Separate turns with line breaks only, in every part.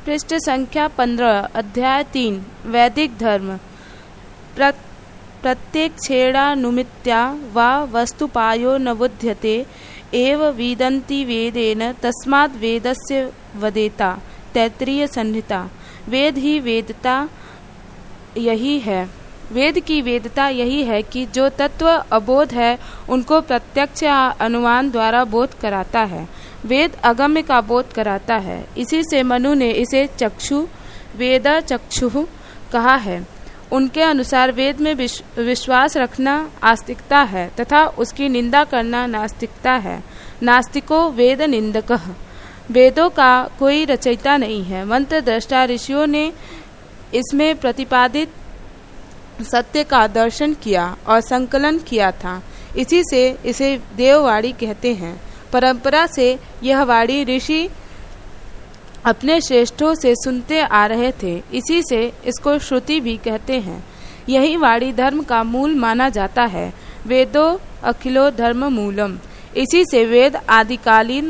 पृष्ठ संख्या 15, अध्याय 3, वैदिक धर्म। प्रत्येक छेड़ानुमित्या वा वस्तुपायो न बुध्यते एव विदन्ति वेदेन तस्माद् वेदस्य वदेता। तैत्तिरीय संहिता। वेद ही वेदता यही है। वेद की वेदता यही है कि जो तत्व अबोध है उनको प्रत्यक्ष या अनुमान द्वारा बोध कराता है। वेद अगम्य का बोध कराता है। इसी से मनु ने इसे चक्षु वेद चक्षुः कहा है। उनके अनुसार वेद में विश्वास रखना आस्तिकता है तथा उसकी निंदा करना नास्तिकता है। नास्तिको वेद निंदकः। वेदों का कोई रचयिता नहीं है। मंत्र दृष्टा ऋषियों ने इसमें प्रतिपादित सत्य का दर्शन किया और संकलन किया था। इसी से इसे देववाणी कहते हैं। परंपरा से यह वाणी ऋषि अपने श्रेष्ठों से सुनते आ रहे थे। इसी से इसको श्रुति भी कहते हैं। यही वाणी धर्म का मूल माना जाता है। वेदो अखिलो धर्म मूलम। इसी से वेद आदिकालीन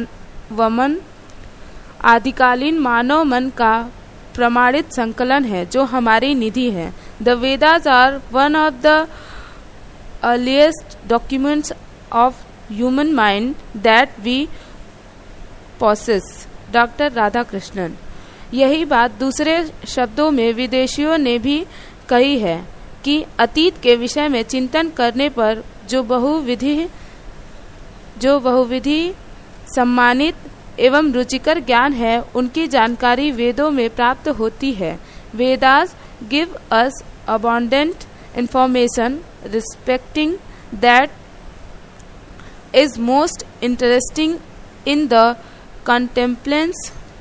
मानव मन का प्रमाणित संकलन है जो हमारी निधि है। The Vedas are one of the earliest documents of human mind that we possess. Doctor Radhakrishnan. यही बात दूसरे शब्दों में विदेशियों ने भी कही है कि अतीत के विषय में चिंतन करने पर जो बहुविधि सम्मानित एवं रुचिकर ज्ञान है उनकी जानकारी वेदों में प्राप्त होती है। Vedas give us abundant information respecting that is most interesting in the contemplance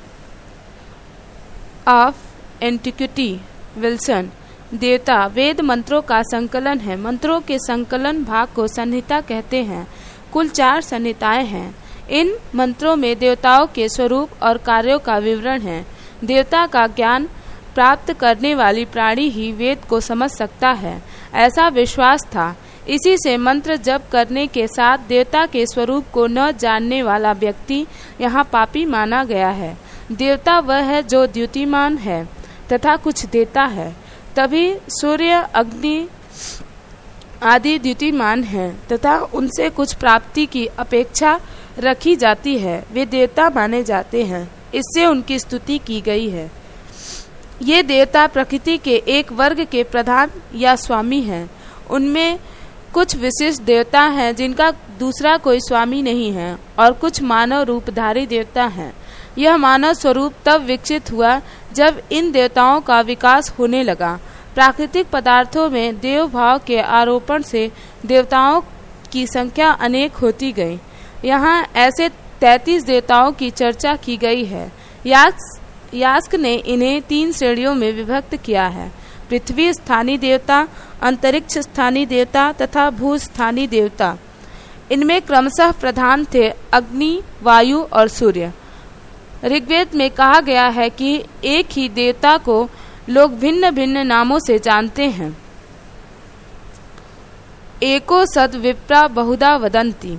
of antiquity। Wilson. देवता वेद मंत्रों का संकलन है। मंत्रों के संकलन भाग को संहिता कहते हैं। कुल 4 संहिताएं हैं। इन मंत्रों में देवताओं के स्वरूप और कार्यों का विवरण है। देवता का ज्ञान प्राप्त करने वाली प्राणी ही वेद को समझ सकता है, ऐसा विश्वास था। इसी से मंत्र जप करने के साथ देवता के स्वरूप को न जानने वाला व्यक्ति यहाँ पापी माना गया है। देवता वह है जो द्युतिमान है तथा कुछ देता है। तभी सूर्य अग्नि आदि द्युतिमान हैं तथा उनसे कुछ प्राप्ति की अपेक्षा रखी जाती है। वे देवता माने जाते हैं। इससे उनकी स्तुति की गई है। ये देवता प्रकृति के एक वर्ग के प्रधान या स्वामी हैं। उनमें कुछ विशिष्ट देवता हैं जिनका दूसरा कोई स्वामी नहीं है और कुछ मानव रूपधारी देवता हैं। यह मानव स्वरूप तब विकसित हुआ जब इन देवताओं का विकास होने लगा। प्राकृतिक पदार्थों में देव भाव के आरोपण से देवताओं की संख्या अनेक होती गई। यहाँ ऐसे 33 देवताओं की चर्चा की गई है। यास्क ने इन्हें 3 श्रेणियों में विभक्त किया है। पृथ्वी स्थानीय देवता, अंतरिक्ष स्थानीय देवता तथा भू स्थानीय देवता। इनमें क्रमशः प्रधान थे अग्नि, वायु और सूर्य। ऋग्वेद में कहा गया है कि एक ही देवता को लोग भिन्न भिन्न नामों से जानते हैं। एको सद विप्रा बहुधा वदन्ति।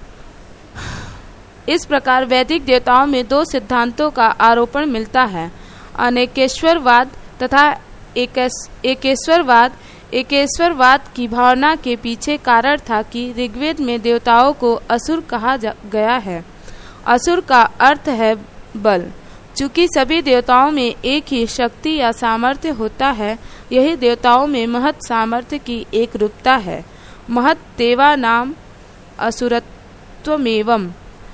इस प्रकार वैदिक देवताओं में 2 सिद्धांतों का आरोपण मिलता है, अनेकेश्वरवाद तथा एकेश्वरवाद। एकेश्वरवाद की भावना के पीछे कारण था कि ऋग्वेद में देवताओं को असुर कहा गया है। असुर का अर्थ है बल। चूंकि सभी देवताओं में एक ही शक्ति या सामर्थ्य होता है, यही देवताओं में महत सामर्थ्य की एक रूपता है। महत देवा नाम असुरत्वमेवम्।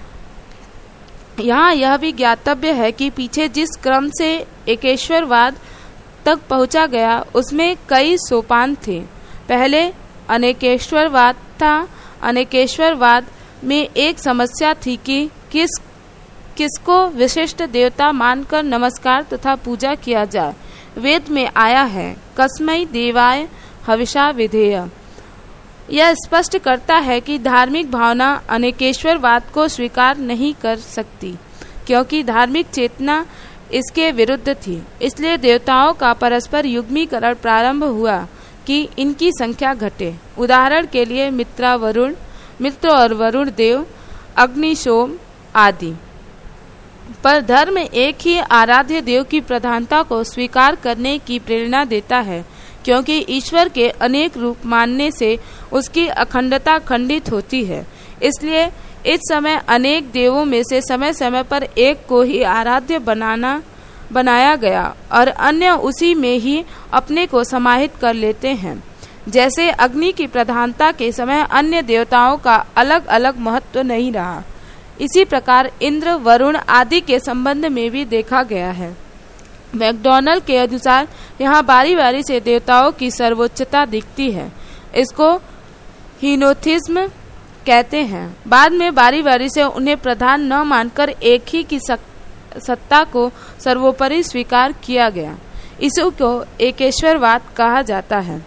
यहाँ यह भी ज्ञातव्य है कि पीछे जिस क्रम से एकेश्वरवाद तक पहुँचा गया उसमें कई सोपान थे। पहले अनेकेश्वरवाद था। अनेकेश्वरवाद में एक समस्या थी कि किसको विशिष्ट देवता मानकर नमस्कार तथा पूजा किया जाए। वेद में आया है कस्मै देवाय हविषा विधेय। यह स्पष्ट करता है कि धार्मिक भावना अनेकेश्वरवाद को स्वीकार नहीं कर सकती, क्योंकि धार्मिक चेतना इसके विरुद्ध थी। इसलिए देवताओं का परस्पर युग्मीकरण प्रारंभ हुआ कि इनकी संख्या घटे। उदाहरण के लिए मित्र और वरुण देव, अग्नि, सोम आदि। पर धर्म एक ही आराध्य देव की प्रधानता को स्वीकार करने की प्रेरणा देता है, क्योंकि ईश्वर के अनेक रूप मानने से उसकी अखंडता खंडित होती है। इसलिए इस समय अनेक देवों में से समय समय पर एक को ही आराध्य बनाया गया और अन्य उसी में ही अपने को समाहित कर लेते हैं। जैसे अग्नि की प्रधानता के समय अन्य देवताओं का अलग अलग महत्व नहीं रहा, इसी प्रकार इंद्र, वरुण आदि के संबंध में भी देखा गया है। मैकडॉनल्ड के अनुसार यहाँ बारी बारी से देवताओं की सर्वोच्चता दिखती है। इसको हीनोथिज्म कहते हैं। बाद में बारी बारी से उन्हें प्रधान न मानकर एक ही की सत्ता को सर्वोपरि स्वीकार किया गया। इसी को एकेश्वरवाद कहा जाता है।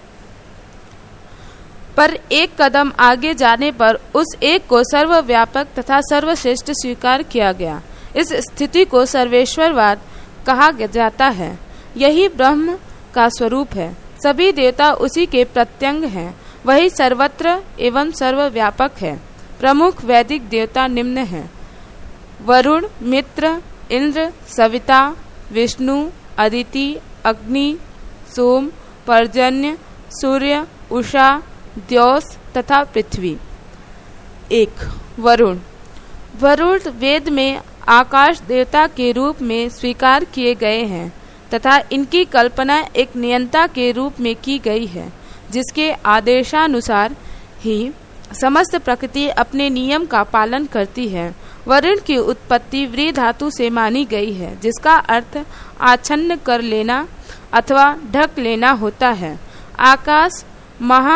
पर एक कदम आगे जाने पर उस एक को सर्वव्यापक तथा सर्वश्रेष्ठ स्वीकार किया गया। इस स्थिति को सर्वेश्वरवाद कहा जाता है। यही ब्रह्म का स्वरूप है। सभी देवता उसी के प्रत्यंग हैं। वही सर्वत्र एवं सर्वव्यापक है। प्रमुख वैदिक देवता निम्न हैं: वरुण, मित्र, इंद्र, सविता, विष्णु, अदिति, अग्नि, सोम, पर्जन्य, सूर्य, उषा, द्यौस तथा पृथ्वी। 1. वरुण। वरुण वेद में आकाश देवता के रूप में स्वीकार किए गए हैं तथा इनकी कल्पना एक नियंता के रूप में की गई है, जिसके आदेशानुसार ही समस्त प्रकृति अपने नियम का पालन करती है। वरुण की उत्पत्ति व्री धातु से मानी गई है, जिसका अर्थ आच्छन्न कर लेना अथवा ढक लेना होता है। आकाश महा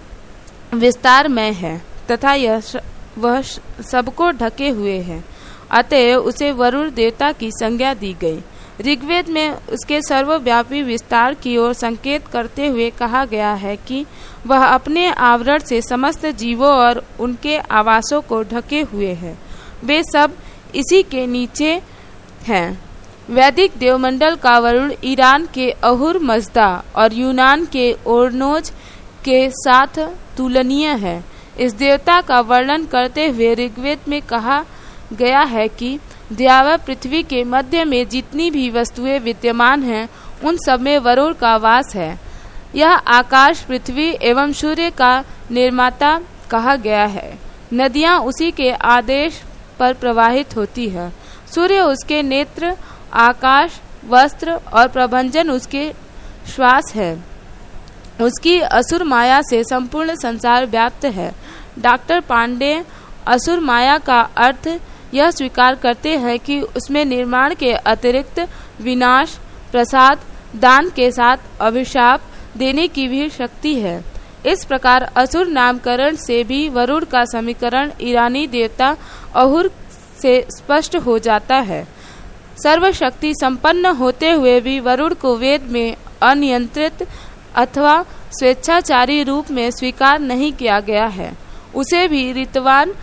विस्तारमय है तथा वह सबको ढके हुए है, अतएव उसे वरुण देवता की संज्ञा दी गई। ऋग्वेद में उसके सर्वव्यापी विस्तार की ओर संकेत करते हुए कहा गया है कि वह अपने आवरण से समस्त जीवों और उनके आवासों को ढके हुए है। वे सब इसी के नीचे हैं। वैदिक देवमंडल का वरुण ईरान के अहुर मजदा और यूनान के ओरनोज के साथ तुलनीय है। इस देवता का वर्णन करते हुए ऋग्वेद में कहा गया है कि द्यावा पृथ्वी के मध्य में जितनी भी वस्तुएं विद्यमान हैं, उन सब में वरुण का वास है। यह आकाश, पृथ्वी एवं सूर्य का निर्माता कहा गया है। नदियां उसी के आदेश पर प्रवाहित होती है। सूर्य उसके नेत्र, आकाश, वस्त्र और प्रभंजन उसके श्वास है। उसकी असुर माया से संपूर्ण संसार व्याप्त है। डॉक्टर पांडे असुर माया का अर्थ यह स्वीकार करते हैं कि उसमें निर्माण के अतिरिक्त विनाश, प्रसाद, दान के साथ अभिशाप देने की भी शक्ति है। इस प्रकार असुर नामकरण से भी वरुण का समीकरण ईरानी देवता अहुर से स्पष्ट हो जाता है। सर्वशक्ति संपन्न होते हुए भी वरुण को वेद में अनियंत्रित अथवा स्वेच्छाचारी रूप में स्वीकार नहीं किया गया है। उसे भी रीतवान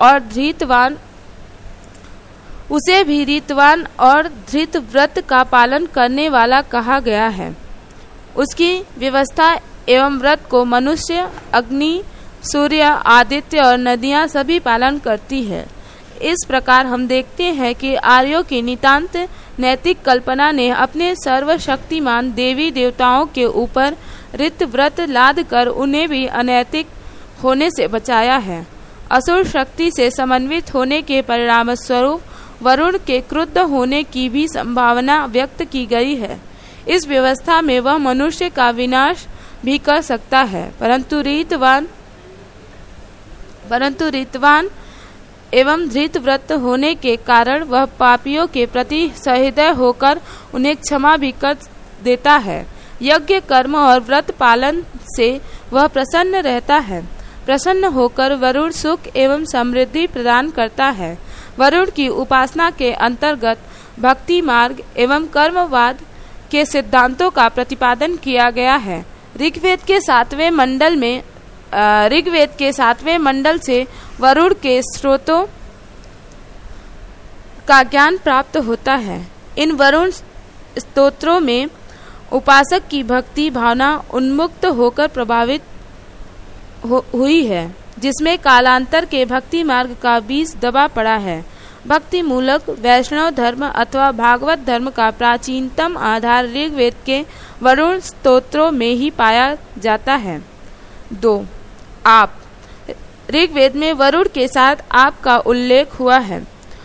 और धृत व्रत का पालन करने वाला कहा गया है। उसकी व्यवस्था एवं व्रत को मनुष्य, अग्नि, सूर्य, आदित्य और नदियां सभी पालन करती है। इस प्रकार हम देखते हैं कि आर्यों की नितांत नैतिक कल्पना ने अपने सर्वशक्तिमान देवी देवताओं के ऊपर ऋत व्रत लाद कर उन्हें भी अनैतिक होने से बचाया है। असुर शक्ति से समन्वित होने के परिणाम स्वरूप वरुण के क्रुद्ध होने की भी संभावना व्यक्त की गई है। इस व्यवस्था में वह मनुष्य का विनाश भी कर सकता है, परंतु रीतवान एवं धृत व्रत होने के कारण वह पापियों के प्रति सहृदय होकर उन्हें क्षमा भी कर देता है। यज्ञ, कर्म और व्रत पालन से वह प्रसन्न रहता है। प्रसन्न होकर वरुण सुख एवं समृद्धि प्रदान करता है। वरुण की उपासना के अंतर्गत भक्ति मार्ग एवं कर्मवाद के सिद्धांतों का प्रतिपादन किया गया है। ऋग्वेद के 7वें मंडल से वरुण के स्रोतों का ज्ञान प्राप्त होता है। इन वरुण स्तोत्रों में उपासक की भक्ति भावना उन्मुक्त होकर प्रभावित हुई है, जिसमें कालांतर के भक्ति मार्ग का बीज दबा पड़ा है। भक्ति मूलक वैष्णव धर्म अथवा भागवत धर्म का प्राचीनतम आधार ऋग्वेद के वरुण स्तोत्रों में ही पाया जाता है। 2. आप। ऋग्वेद में वरुण के साथ आप का उल्लेख हुआ है।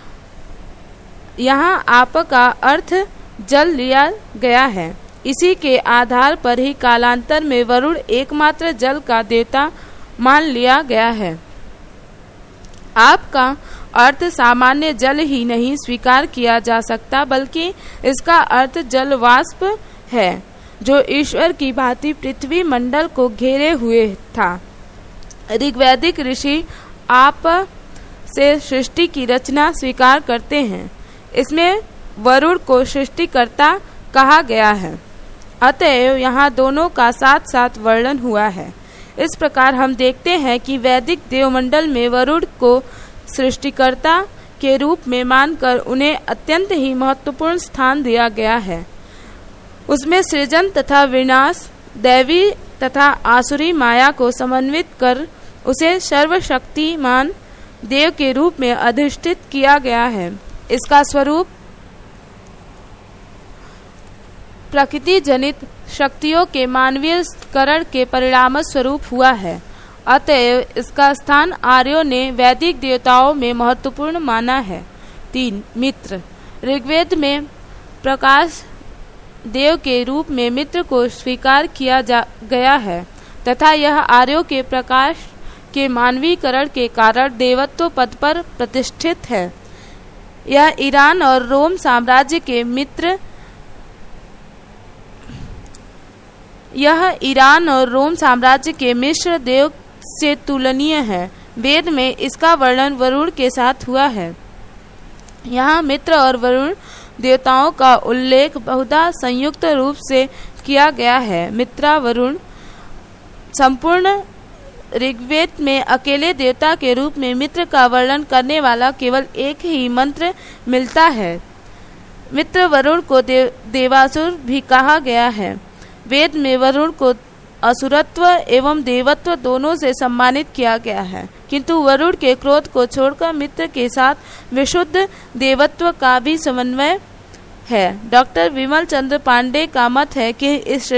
यहाँ आप का अर्थ जल लिया गया है। इसी के आधार पर ही कालांतर में वरुण एकमात्र जल का देवता मान लिया गया है। आप का अर्थ सामान्य जल ही नहीं स्वीकार किया जा सकता, बल्कि इसका अर्थ जल वाष्प है जो ईश्वर की भांति पृथ्वी मंडल को घेरे हुए था। ऋग्वैदिक ऋषि आप से सृष्टि की रचना स्वीकार करते हैं। इसमें वरुण को सृष्टिकर्ता कहा गया है, अतएव यहाँ दोनों का साथ साथ वर्णन हुआ है। इस प्रकार हम देखते हैं कि वैदिक देवमंडल में वरुण को सृष्टिकर्ता के रूप में मानकर उन्हें अत्यंत ही महत्वपूर्ण स्थान दिया गया है। उसमें सृजन तथा विनाश, दैवी तथा आसुरी माया को समन्वित कर उसे सर्वशक्तिमान देव के रूप में अधिष्ठित किया गया है। इसका स्वरूप प्रकृति जनित शक्तियों के मानवीय करण के परिणाम स्वरूप हुआ है। अतएव इसका स्थान आर्यों ने वैदिक देवताओं में महत्वपूर्ण माना है। 3. मित्र। ऋग्वेद में प्रकाश देव के रूप में मित्र को स्वीकार किया गया है तथा यह आर्यों के प्रकाश के मानवीकरण के कारण देवत्व पद पर प्रतिष्ठित है। यह ईरान और रोम साम्राज्य के मिश्र देव से तुलनीय है। वेद में इसका वर्णन वरुण के साथ हुआ है। यहाँ मित्र और वरुण देवताओं का उल्लेख बहुधा संयुक्त रूप से किया गया है। मित्रा वरुण। संपूर्ण ऋग्वेद में अकेले देवता के रूप में मित्र का वर्णन करने वाला केवल एक ही मंत्र मिलता है। मित्र वरुण को देवासुर भी कहा गया है। वेद में वरुण को असुरत्व एवं देवत्व दोनों से सम्मानित किया गया है, किंतु वरुण के क्रोध को छोड़कर मित्र के साथ विशुद्ध देवत्व का भी समन्वय है। डॉक्टर विमल चंद्र पांडे का मत है कि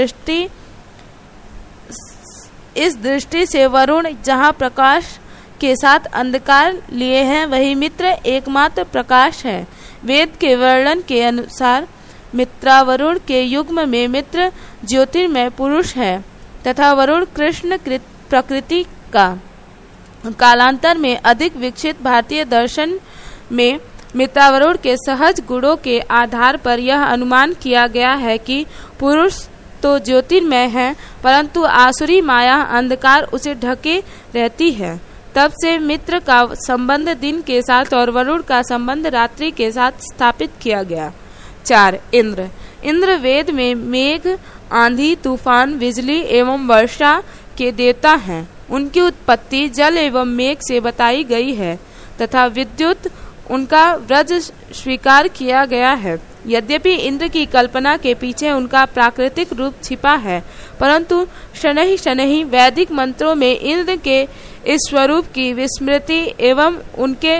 इस दृष्टि से वरुण जहाँ प्रकाश के साथ अंधकार लिए हैं, वही मित्र एकमात्र प्रकाश है। वेद के वर्णन के अनुसार मित्रा वरुण के युग्म में मित्र ज्योतिर्मय पुरुष है तथा वरुण कृष्ण प्रकृति का। कालांतर में अधिक विकसित भारतीय दर्शन में मित्रावरुण के सहज गुणों के आधार पर यह अनुमान किया गया है कि पुरुष तो ज्योतिर्मय है, परंतु आसुरी माया अंधकार उसे ढके रहती है। तब से मित्र का संबंध दिन के साथ और वरुण का संबंध रात्रि के साथ स्थापित किया गया। 4. इंद्र। इंद्र वेद में मेघ, आंधी, तूफान, बिजली एवं वर्षा के देवता हैं। उनकी उत्पत्ति जल एवं मेघ से बताई गई है तथा विद्युत उनका व्रज स्वीकार किया गया है। यद्यपि इंद्र की कल्पना के पीछे उनका प्राकृतिक रूप छिपा है, परंतु शनैः शनैः वैदिक मंत्रों में इंद्र के इस स्वरूप की विस्मृति एवं उनके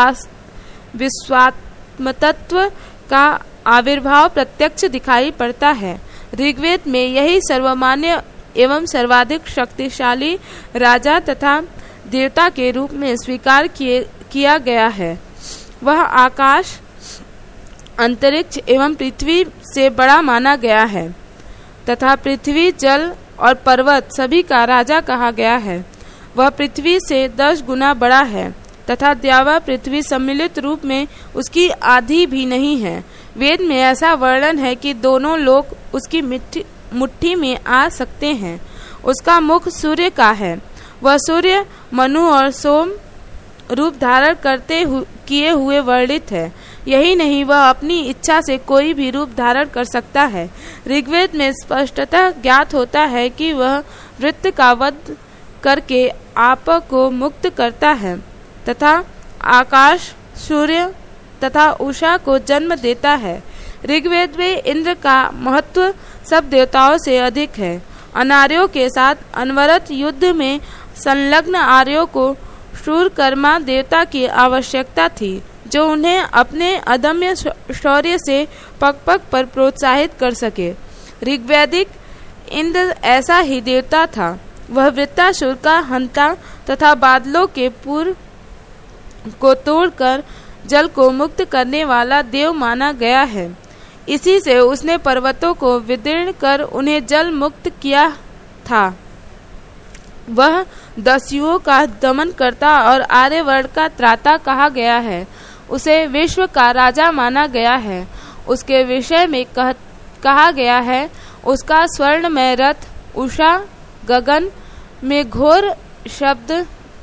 विश्वात्मतत्व का आविर्भाव प्रत्यक्ष दिखाई पड़ता है। ऋग्वेद में यही सर्वमान्य एवं सर्वाधिक शक्तिशाली राजा तथा देवता के रूप में स्वीकार किया गया है। वह आकाश, अंतरिक्ष एवं पृथ्वी से बड़ा माना गया है तथा पृथ्वी, जल और पर्वत सभी का राजा कहा गया है। वह पृथ्वी से 10 गुना बड़ा है तथा द्यावा पृथ्वी सम्मिलित रूप में उसकी आधी भी नहीं है। वेद में ऐसा वर्णन है कि दोनों लोग उसकी मुट्ठी में आ सकते हैं। उसका मुख सूर्य का है। वह सूर्य, मनु और सोम रूप धारण किए हुए वर्णित है। यही नहीं, वह अपनी इच्छा से कोई भी रूप धारण कर सकता है। ऋग्वेद में स्पष्टतः ज्ञात होता है कि वह वृत्त का वध करके आप को मुक्त करता है तथा आकाश, सूर्य तथा उषा को जन्म देता है। ऋग्वेद में इंद्र का महत्व सब देवताओं से अधिक है। अनार्यों के साथ अनवरत युद्ध में संलग्न आर्यों को शूरकर्मा देवता की आवश्यकता थी। जो उन्हें अपने अदम्य शौर्य से पग पग पर प्रोत्साहित कर सके। ऋग्वैदिक इंद्र ऐसा ही देवता था। वह वृत्तासुर का हंता तथा बादलों के पूर्व को तोड़कर जल को मुक्त करने वाला देव माना गया है। इसी से उसने पर्वतों को विदीर्ण कर उन्हें जल मुक्त किया था। वह दस्युओं का दमन करता और आर्यवर्त का त्राता कहा गया है। उसे विश्व का राजा माना गया है। उसके विषय में कहा गया है, उसका स्वर्णमय रथ उषा गगन में घोर शब्द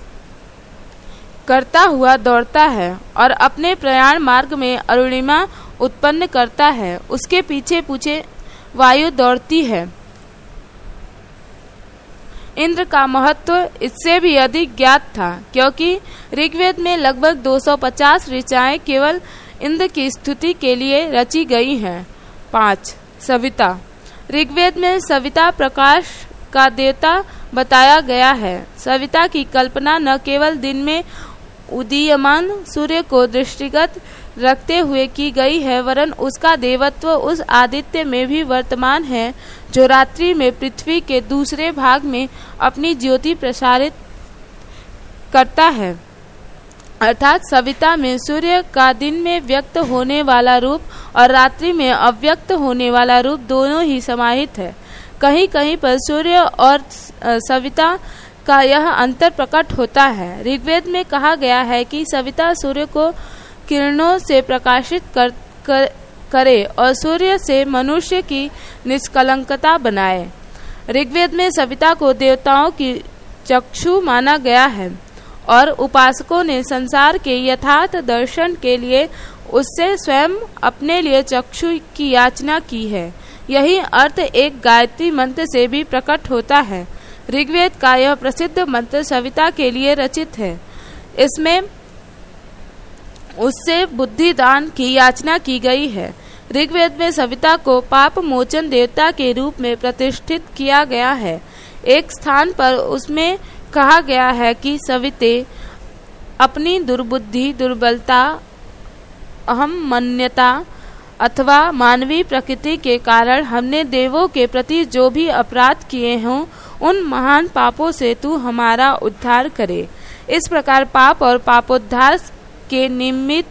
करता हुआ दौड़ता है और अपने प्रयाण मार्ग में अरुणिमा उत्पन्न करता है। उसके पीछे पीछे वायु दौड़ती है। इंद्र का महत्व इससे भी अधिक ज्ञात था, क्योंकि ऋग्वेद में लगभग 250 ऋचाएं केवल इंद्र की स्तुति के लिए रची गई हैं। 5. सविता। ऋग्वेद में सविता प्रकाश का देवता बताया गया है। सविता की कल्पना न केवल दिन में उदीयमान सूर्य को दृष्टिगत रखते हुए की गई है, वरन उसका देवत्व उस आदित्य में भी वर्तमान है जो रात्रि में पृथ्वी के दूसरे भाग में अपनी ज्योति प्रसारित करता है। अर्थात सविता में सूर्य का दिन में व्यक्त होने वाला रूप और रात्रि में अव्यक्त होने वाला रूप दोनों ही समाहित है। कहीं कहीं पर सूर्य और सविता का यह अंतर प्रकट होता है। ऋग्वेद में कहा गया है कि सविता सूर्य को किरणों से प्रकाशित करे और सूर्य से मनुष्य की निष्कलंकता बनाए। ऋग्वेद में सविता को देवताओं की चक्षु माना गया है और उपासकों ने संसार के यथार्थ दर्शन के लिए उससे स्वयं अपने लिए चक्षु की याचना की है। यही अर्थ एक गायत्री मंत्र से भी प्रकट होता है। ऋग्वेद का यह प्रसिद्ध मंत्र सविता के लिए रचित है। इसमें उससे बुद्धि दान की याचना की गई है। ऋग्वेद में सविता को पाप मोचन देवता के रूप में प्रतिष्ठित किया गया है। एक स्थान पर उसमें कहा गया है कि सविते अपनी दुर्बुद्धि, दुर्बलता, अहम्मन्यता अथवा मानवीय प्रकृति के कारण हमने देवों के प्रति जो भी अपराध किए हों, उन महान पापों से तू हमारा उद्धार करे। इस प्रकार पाप और पापोद्धार के निमित्त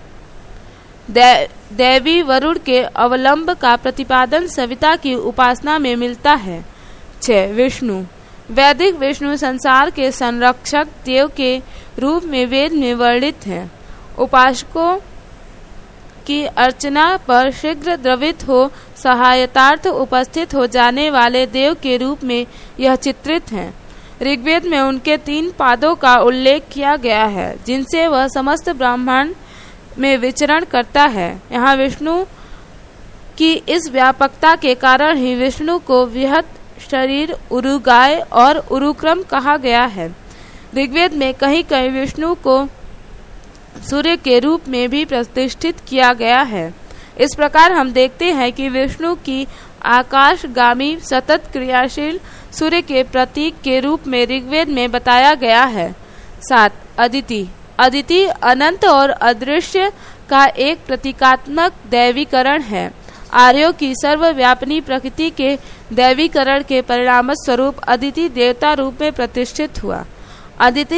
देवी वरुण के अवलंब का प्रतिपादन सविता की उपासना में मिलता है। 6. विष्णु। वैदिक विष्णु संसार के संरक्षक देव के रूप में वेद में वर्णित हैं। उपासकों की अर्चना पर शीघ्र द्रवित हो सहायतार्थ उपस्थित हो जाने वाले देव के रूप में यह चित्रित हैं। ऋग्वेद में उनके 3 पादों का उल्लेख किया गया है, जिनसे वह समस्त ब्रह्मांड में विचरण करता है। यहाँ विष्णु की इस व्यापकता के कारण ही विष्णु को विहत शरीर, उरुगाय और उरुक्रम कहा गया है। ऋग्वेद में कहीं कहीं विष्णु को सूर्य के रूप में भी प्रतिष्ठित किया गया है। इस प्रकार हम देखते हैं कि विष्णु की आकाशगामी सतत क्रियाशील सूर्य के प्रतीक के रूप में ऋग्वेद में बताया गया है। 7. अदिति। अदिति अनंत और अदृश्य का एक प्रतीकात्मक दैवीकरण है। आर्यों की सर्वव्यापिनी प्रकृति के दैवीकरण के परिणाम स्वरूप अदिति देवता रूप में प्रतिष्ठित हुआ। अदिति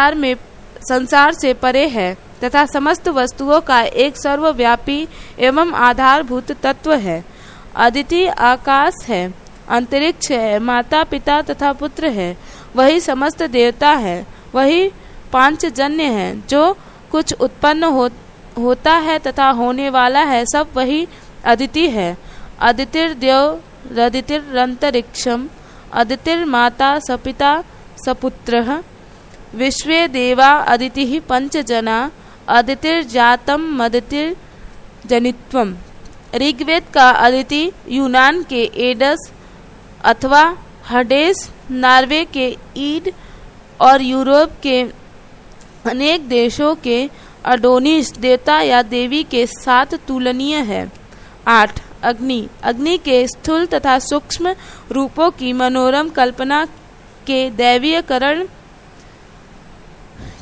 संसार से परे है तथा समस्त वस्तुओं का एक सर्वव्यापी एवं आधारभूत तत्व है। अदिति आकाश है, अंतरिक्ष है, माता पिता तथा पुत्र है। वही समस्त देवता है, वही पांचजन्य है। जो कुछ उत्पन्न होता है तथा होने वाला है, सब वही अदिति है। अदितिर्देव रदितिरंतरिक्षम, अदितिर्माता सपिता सपुत्रः, विश्वे देवा अदितिः पंचजना, अदितिर्जातम मदितिर्जनित्वम। ऋग्वेद का अदिति यूनान के एडस अथवा हडेस, नॉर्वे के ईड और यूरोप के अनेक देशों के अडोनिस देवता या देवी के साथ तुलनीय है। 8. अग्नि। अग्नि के स्थूल तथा सूक्ष्म रूपों की मनोरम कल्पना के दैवीयकरण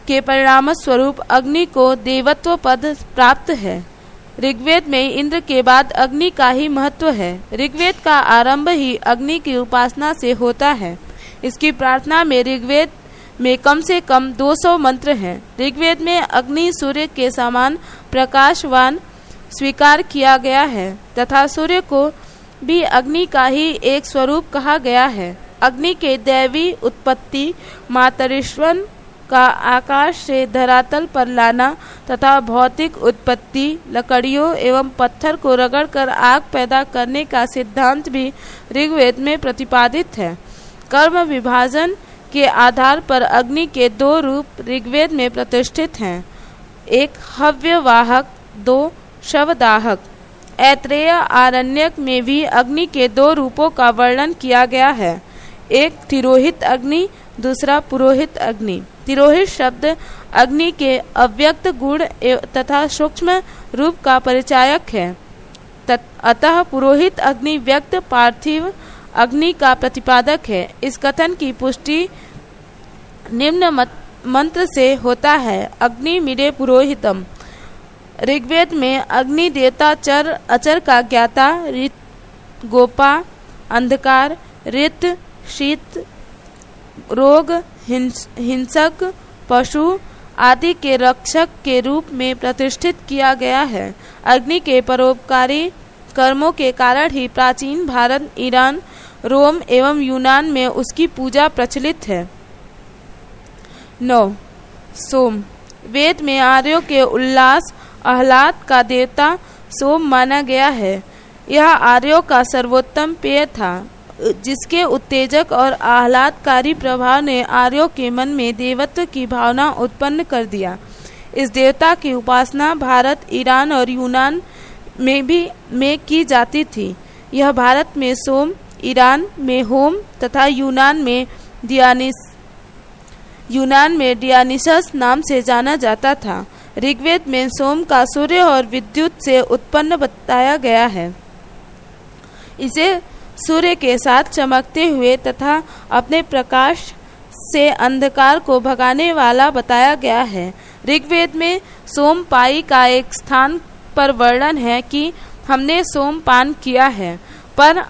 के परिणाम स्वरूप अग्नि को देवत्व पद प्राप्त है। ऋग्वेद में इंद्र के बाद अग्नि का ही महत्व है। ऋग्वेद का आरंभ ही अग्नि की उपासना से होता है। इसकी प्रार्थना में ऋग्वेद में कम से कम 200 मंत्र हैं। ऋग्वेद में अग्नि सूर्य के समान प्रकाशवान स्वीकार किया गया है तथा सूर्य को भी अग्नि का ही एक स्वरूप कहा गया है। अग्नि के दैवी उत्पत्ति मातरिश्वन का आकाश से धरातल पर लाना तथा भौतिक उत्पत्ति लकड़ियों एवं पत्थर को रगड़कर आग पैदा करने का सिद्धांत भी ऋग्वेद में प्रतिपादित है। कर्म विभाजन के आधार पर अग्नि के 2 रूप ऋग्वेद में प्रतिष्ठित हैं, एक हव्यवाहक, 2 शवदाहक। ऐत्रेय आरण्यक में भी अग्नि के 2 रूपों का वर्णन किया गया है, एक तिरोहित अग्नि, दूसरा पुरोहित अग्नि। तिरोहित शब्द अग्नि के अव्यक्त गुण तथा सूक्ष्म रूप का परिचायक है, अतः पुरोहित अग्नि व्यक्त पार्थिव अग्नि का प्रतिपादक है। इस कथन की पुष्टि निम्न मंत्र से होता है, अग्नि मिरे पुरोहितम। ऋग्वेद में अग्नि देवता चर अचर का ज्ञाता, ऋत, गोपा, अंधकार, ऋत, शीत, रोग, हिंसक, पशु आदि के रक्षक के रूप में प्रतिष्ठित किया गया है। अग्नि के परोपकारी कर्मों के कारण ही प्राचीन भारत, ईरान, रोम एवं यूनान में उसकी पूजा प्रचलित है। 9. सोम। वेद में आर्यों के उल्लास आह्लाद का देवता सोम माना गया है। यह आर्यों का सर्वोत्तम पेय था, जिसके उत्तेजक और आह्लादकारी प्रभाव ने आर्यों के मन में देवत्व की भावना उत्पन्न कर दिया। इस देवता की उपासना भारत, ईरान और यूनान में की जाती थी। यह भारत में सोम, ईरान में होम तथा यूनान में डियानिसस नाम से जाना जाता था। ऋग्वेद में सोम का सूर्य और विद्युत से उत्पन्न बताया गया है। इसे सूर्य के साथ चमकते हुए तथा अपने प्रकाश से अंधकार को भगाने वाला बताया गया है। ऋग्वेद में सोमपाई का एक स्थान पर वर्णन है कि हमने सोमपान किया है, पर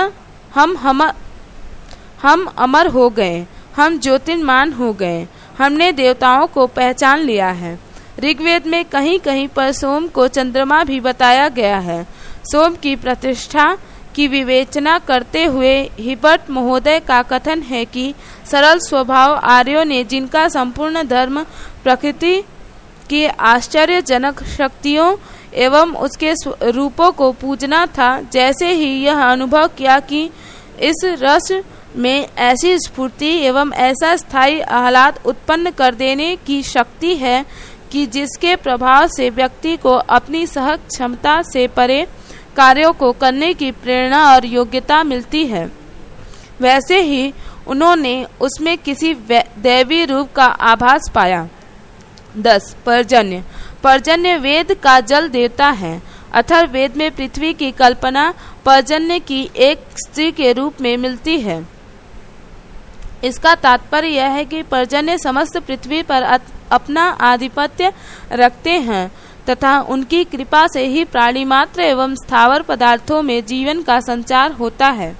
हम अमर हो गए, हम ज्योतिर्मान हो गए, हमने देवताओं को पहचान लिया है। ऋग्वेद में कहीं कहीं पर सोम को चंद्रमा भी बताया गया है। सोम की प्रतिष्ठा की विवेचना करते हुए हिबर्ट महोदय का कथन है कि सरल स्वभाव आर्यों ने, जिनका संपूर्ण धर्म प्रकृति की आश्चर्यजनक शक्तियों एवं उसके रूपों को पूजना था, जैसे ही यह अनुभव किया कि इस रस में ऐसी स्फूर्ति एवं ऐसा स्थायी आह्लाद उत्पन्न कर देने की शक्ति है कि जिसके प्रभाव से व्यक्ति को अपनी सहज क्षमता से परे कार्यों को करने की प्रेरणा और योग्यता मिलती है, वैसे ही उन्होंने उसमें किसी दैवी रूप का आभास पाया। 10. पर्जन्य। पर्जन्य वेद का जल देवता है। अथर्ववेद में पृथ्वी की कल्पना पर्जन्य की एक स्त्री के रूप में मिलती है। इसका तात्पर्य यह है कि पर्जन्य समस्त पृथ्वी पर अपना आधिपत्य रखते हैं तथा उनकी कृपा से ही प्राणी मात्र एवं स्थावर पदार्थों में जीवन का संचार होता है।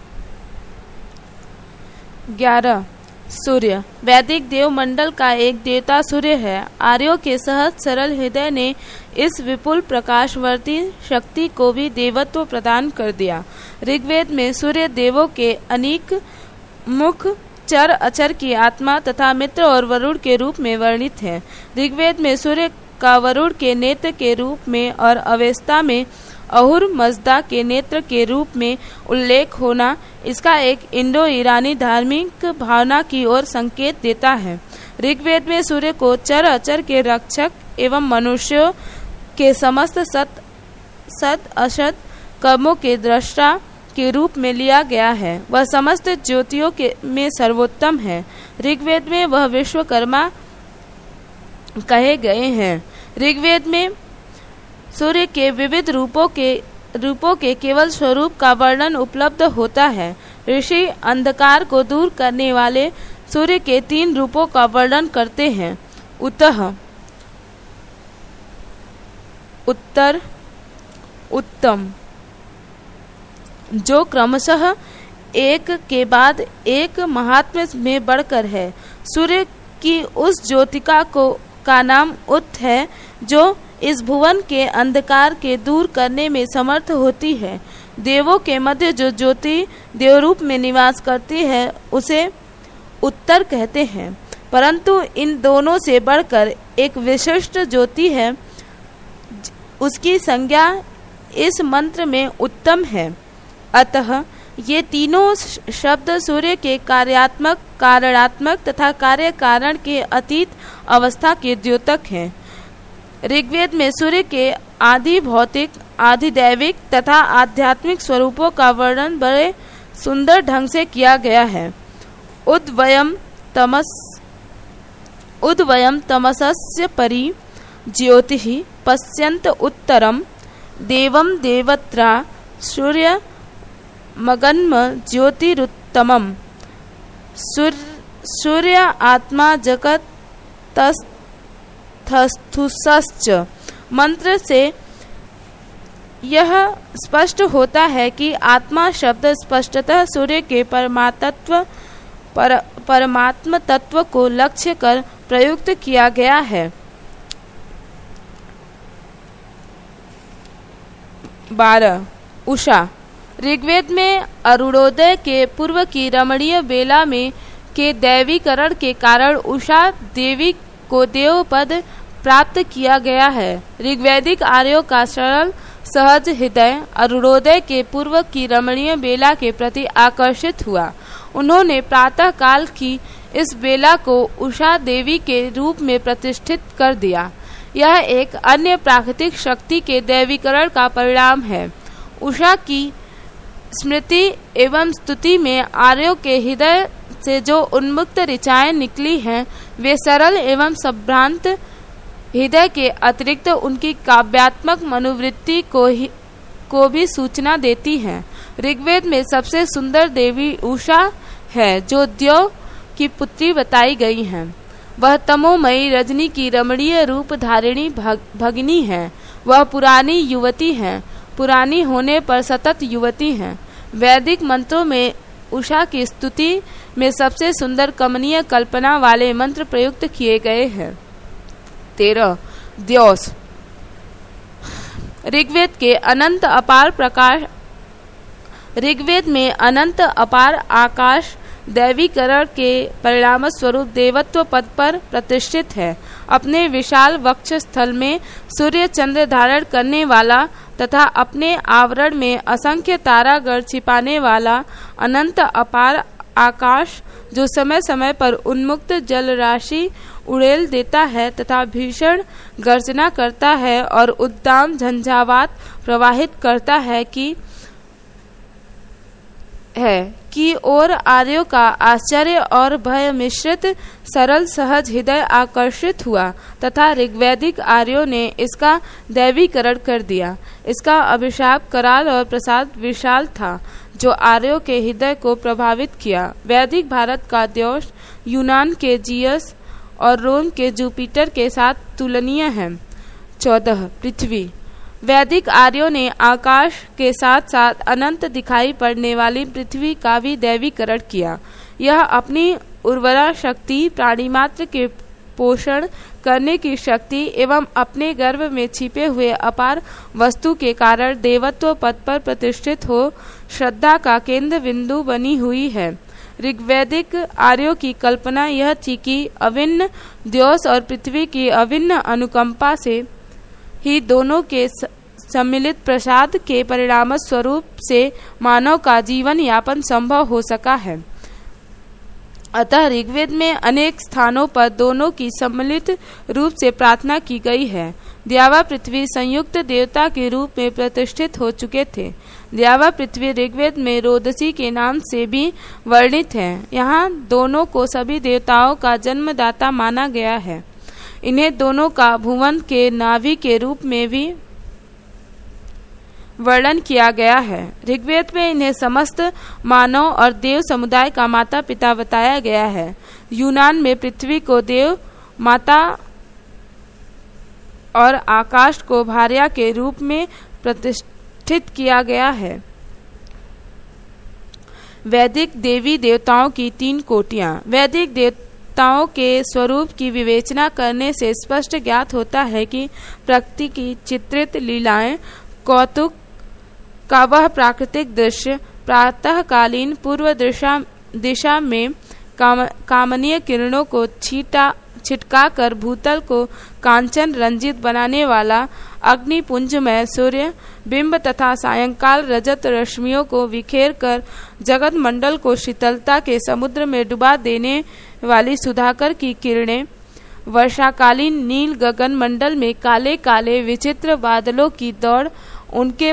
11. सूर्य। वैदिक देवमंडल का एक देवता सूर्य है। आर्यों के सहज सरल हृदय ने इस विपुल प्रकाशवर्ती शक्ति को भी देवत्व प्रदान कर दिया। ऋग्वेद में सूर्य देवों के अनेक मुख, चर अचर की आत्मा तथा मित्र और वरुण के रूप में वर्णित है। ऋग्वेद में सूर्य का वरुण के नेत्र के रूप में और अवेस्ता में अहुर मजदा के नेत्र के रूप में उल्लेख होना इसका एक इंडो ईरानी धार्मिक भावना की ओर संकेत देता है। ऋग्वेद में सूर्य को चर अचर के रक्षक एवं मनुष्यों के समस्त सत असत कर्मों के दृष्टा के रूप में लिया गया है। वह समस्त ज्योतियों में सर्वोत्तम है। ऋग्वेद में वह विश्वकर्मा कहे गए हैं। ऋग्वेद में सूर्य के विविध रूपों के केवल स्वरूप का वर्णन उपलब्ध होता है। ऋषि अंधकार को दूर करने वाले सूर्य के 3 रूपों का वर्णन करते हैं। उतः, उत्तर, उत्तम, जो क्रमशः एक के बाद एक महात्म्य में बढ़कर है। सूर्य की उस ज्योतिका का नाम उत है जो इस भुवन के अंधकार के दूर करने में समर्थ होती है। देवों के मध्य जो ज्योति देवरूप में निवास करती है उसे उत्तर कहते हैं। परंतु इन दोनों से बढ़कर एक विशिष्ट ज्योति है, उसकी संज्ञा इस मंत्र में उत्तम है। अतः ये तीनों शब्द सूर्य के कार्यात्मक, कारणात्मक तथा कार्य कारण के अतीत अवस्था के द्योतक हैं। ऋग्वेद में सूर्य के आदि भौतिक, आदि दैविक तथा आध्यात्मिक स्वरूपों का वर्णन बड़े सुंदर ढंग से किया गया है। उद्वयम तमसस्य परि ज्योतिः पश्यन्त उत्तरम देवम देवत्रा सूर्य मगन्म ज्योतिरुत्तमम्। सूर्य आत्मा जगत तस्थुसश्च मंत्र से यह स्पष्ट होता है कि आत्मा शब्द स्पष्टतः सूर्य के परमात्म तत्व को लक्ष्य कर प्रयुक्त किया गया है। 12. उषा। ऋग्वेद में अरुणोदय के पूर्व की रमणीय बेला में के दैवीकरण के कारण उषा देवी को देव पद प्राप्त किया गया है। ऋग्वैदिक आर्यों का सरल सहज हृदय अरुणोदय के पूर्व की रमणीय बेला के प्रति आकर्षित हुआ। उन्होंने प्रातः काल की इस बेला को उषा देवी के रूप में प्रतिष्ठित कर दिया। यह एक अन्य प्राकृतिक शक्ति के दैवीकरण का परिणाम है। उषा की स्मृति एवं स्तुति में आर्यों के हृदय से जो उन्मुक्त ऋचाएं निकली हैं, वे सरल एवं संभ्रांत हृदय के अतिरिक्त उनकी काव्यात्मक मनोवृत्ति को भी सूचना देती हैं। ऋग्वेद में सबसे सुंदर देवी उषा है, जो द्यौ की पुत्री बताई गई हैं। वह तमोमयी रजनी की रमणीय रूप धारिणी भगिनी है। वह पुरानी युवती है, पुरानी होने पर सतत युवती है। वैदिक मंत्रों में उषा की स्तुति में सबसे सुंदर कमनीय कल्पना वाले मंत्र प्रयुक्त किए गए हैं। 13. द्यौस। ऋग्वेद में अनंत अपार आकाश दैवीकरण के परिणाम स्वरूप देवत्व पद पर प्रतिष्ठित है। अपने विशाल वक्ष स्थल में सूर्य चंद्र धारण करने वाला तथा अपने आवरण में असंख्य तारागण छिपाने वाला अनंत अपार आकाश, जो समय समय पर उन्मुक्त जल राशि उड़ेल देता है तथा भीषण गर्जना करता है और उद्दाम झंझावात प्रवाहित करता है कि और आर्यों का आश्चर्य और भय मिश्रित सरल सहज हृदय आकर्षित हुआ तथा ऋग्वैदिक आर्यों ने इसका दैवीकरण कर दिया। इसका अभिशाप कराल और प्रसाद विशाल था, जो आर्यों के हृदय को प्रभावित किया। वैदिक भारत का द्यौस यूनान के जियस और रोम के जुपिटर के साथ तुलनीय है। 14. पृथ्वी। वैदिक आर्यों ने आकाश के साथ साथ अनंत दिखाई पड़ने वाली पृथ्वी का भी दैवीकरण किया। यह अपनी उर्वरा शक्ति, प्राणिमात्र के पोषण करने की शक्ति एवं अपने गर्भ में छिपे हुए अपार वस्तु के कारण देवत्व पद पर प्रतिष्ठित हो श्रद्धा का केंद्र बिंदु बनी हुई है। ऋग्वैदिक आर्यों की कल्पना यह थी कि अभिन्न द्यौस और पृथ्वी की अभिन्न अनुकंपा से ही दोनों के सम्मिलित प्रसाद के परिणाम स्वरूप से मानव का जीवन यापन संभव हो सका है। अतः ऋग्वेद में अनेक स्थानों पर दोनों की सम्मिलित रूप से प्रार्थना की गई है। द्यावा पृथ्वी संयुक्त देवता के रूप में प्रतिष्ठित हो चुके थे। द्यावा पृथ्वी ऋग्वेद में रोदसी के नाम से भी वर्णित है। यहाँ दोनों को सभी देवताओं का जन्मदाता माना गया है। इन्हें दोनों का भुवन के नाभि के रूप में भी वर्णन किया गया है। ऋग्वेद में इन्हें समस्त मानव और देव समुदाय का माता पिता बताया गया है। यूनान में पृथ्वी को देव माता और आकाश को भार्या के रूप में प्रतिष्ठित किया गया है। वैदिक देवी देवताओं की 3 कोटियां। वैदिक देवताओं के स्वरूप की विवेचना करने से स्पष्ट ज्ञात होता है कि प्रकृति की चित्रित लीलाएं, कौतुक का वह प्राकृतिक दृश्य, प्रातःकालीन पूर्व दिशा में कामनीय किरणों को छिटका कर भूतल को कांचन रंजित बनाने वाला अग्निपुंजमय सूर्य बिंब तथा सायंकाल रजत रश्मियों को बिखेर कर जगत मंडल को शीतलता के समुद्र में डुबा देने वाली सुधाकर की किरणें, वर्षाकालीन नील गगन मंडल में काले काले विचित्र बादलों की दौड़, उनके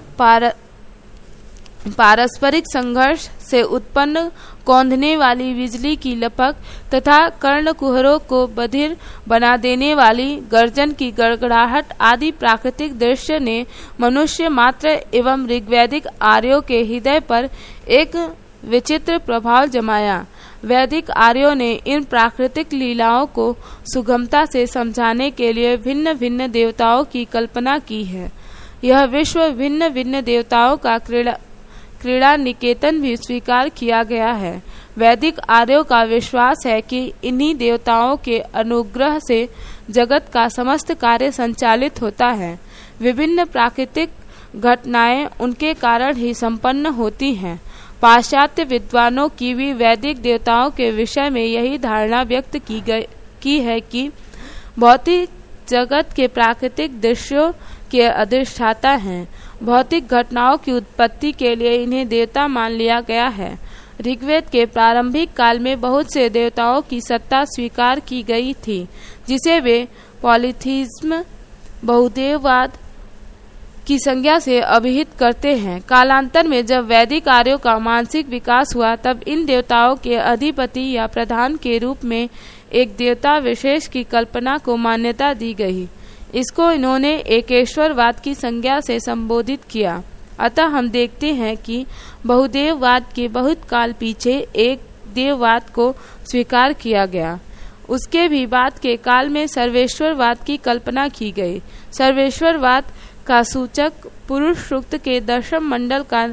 पारस्परिक संघर्ष से उत्पन्न कौंधने वाली बिजली की लपक तथा कर्णकुहरों को बधिर बना देने वाली गर्जन की गड़गड़ाहट आदि प्राकृतिक दृश्य ने मनुष्य मात्र एवं ऋग्वैदिक आर्यों के हृदय पर एक विचित्र प्रभाव जमाया। वैदिक आर्यों ने इन प्राकृतिक लीलाओं को सुगमता से समझाने के लिए भिन्न भिन्न देवताओं की कल्पना की है। यह विश्व भिन्न भिन्न देवताओं का क्रीड़ा निकेतन भी स्वीकार किया गया है। वैदिक आर्यों का विश्वास है कि इन्हीं देवताओं के अनुग्रह से जगत का समस्त कार्य संचालित होता है। विभिन्न प्राकृतिक घटनाएं उनके कारण ही संपन्न होती हैं। पाश्चात्य विद्वानों की भी वैदिक देवताओं के विषय में यही धारणा व्यक्त की है कि भौतिक जगत के प्राकृतिक दृश्यों के अधिष्ठाता हैं। भौतिक घटनाओं की उत्पत्ति के लिए इन्हें देवता मान लिया गया है। ऋग्वेद के प्रारंभिक काल में बहुत से देवताओं की सत्ता स्वीकार की गई थी, जिसे वे पॉलीथीज्म बहुदेववाद की संज्ञा से अभिहित करते हैं। कालांतर में जब वैदिक आर्यों का मानसिक विकास हुआ, तब इन देवताओं के अधिपति या प्रधान के रूप में एक देवता विशेष की कल्पना को मान्यता दी गई। इसको इन्होंने एकेश्वरवाद की संज्ञा से संबोधित किया। अतः हम देखते हैं कि बहुदेववाद के बहुत काल पीछे एक देववाद को स्वीकार किया गया। उसके भी बाद के काल में सर्वेश्वरवाद की कल्पना की गई। सर्वेश्वरवाद का सूचक पुरुष सूक्त के 10वें मंडल का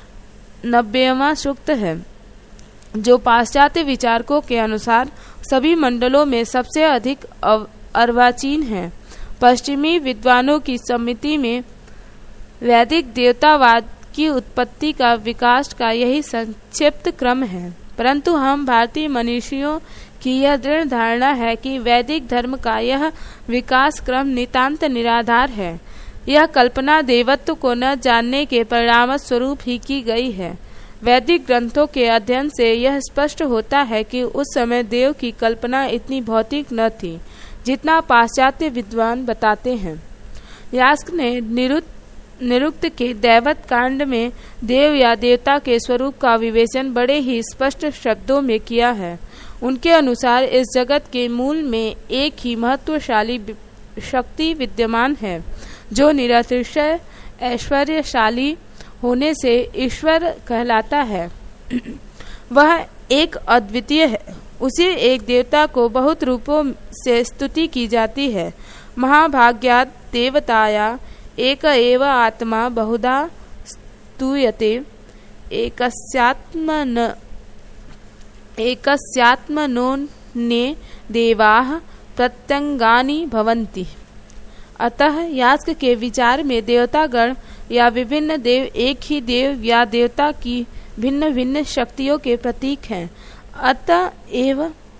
90वां सूक्त है, जो पाश्चात्य विचारकों के अनुसार सभी मंडलों में सबसे अधिक अर्वाचीन है। पश्चिमी विद्वानों की समिति में वैदिक देवतावाद की उत्पत्ति का विकास का यही संक्षिप्त क्रम है, परंतु हम भारतीय मनीषियों की यह दृढ़ धारणा है कि वैदिक धर्म का यह विकास क्रम नितांत निराधार है। यह कल्पना देवत्व को न जानने के परिणाम स्वरूप ही की गई है। वैदिक ग्रंथों के अध्ययन से यह स्पष्ट होता है कि उस समय देव की कल्पना इतनी भौतिक न थी जितना पाश्चात्य विद्वान बताते हैं। यास्क ने निरुक्त के दैवत कांड में देव या देवता के स्वरूप का विवेचन बड़े ही स्पष्ट शब्दों में किया है। उनके अनुसार इस जगत के मूल में एक ही महत्वशाली शक्ति विद्यमान है, जो निरतिशय ऐश्वर्यशाली होने से ईश्वर कहलाता है। वह एक अद्वितीय है। उसी एक देवता को बहुत रूपों से स्तुति की जाती है। महाभाग्यात् देवताया एक एव आत्मा बहुधा स्तूयते, एकस्यात्मनोऽन्ये देवाः प्रत्यंगानि भवन्ति। अतः यास्क के विचार में देवतागण या विभिन्न देव एक ही देव या देवता की भिन्न भिन्न शक्तियों के प्रतीक हैं। अतएव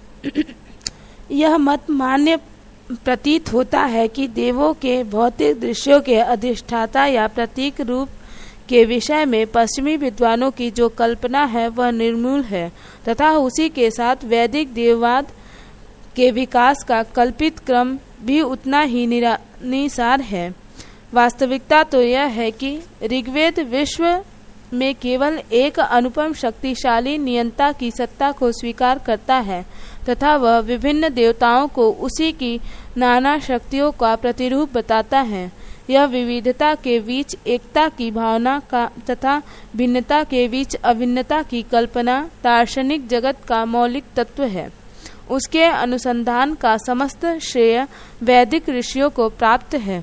यह मत मान्य प्रतीत होता है कि देवों के भौतिक दृश्यों के अधिष्ठाता या प्रतीक रूप के विषय में पश्चिमी विद्वानों की जो कल्पना है वह निर्मूल है, तथा उसी के साथ वैदिक देववाद के विकास का कल्पित क्रम भी उतना ही निसार है। वास्तविकता तो यह है कि ऋग्वेद विश्व में केवल एक अनुपम शक्तिशाली नियंता की सत्ता को स्वीकार करता है, तथा वह विभिन्न देवताओं को उसी की नाना शक्तियों का प्रतिरूप बताता है। यह विविधता के बीच एकता की भावना का तथा भिन्नता के बीच अभिन्नता की कल्पना दार्शनिक जगत का मौलिक तत्व है। उसके अनुसंधान का समस्त श्रेय वैदिक ऋषियों को प्राप्त है।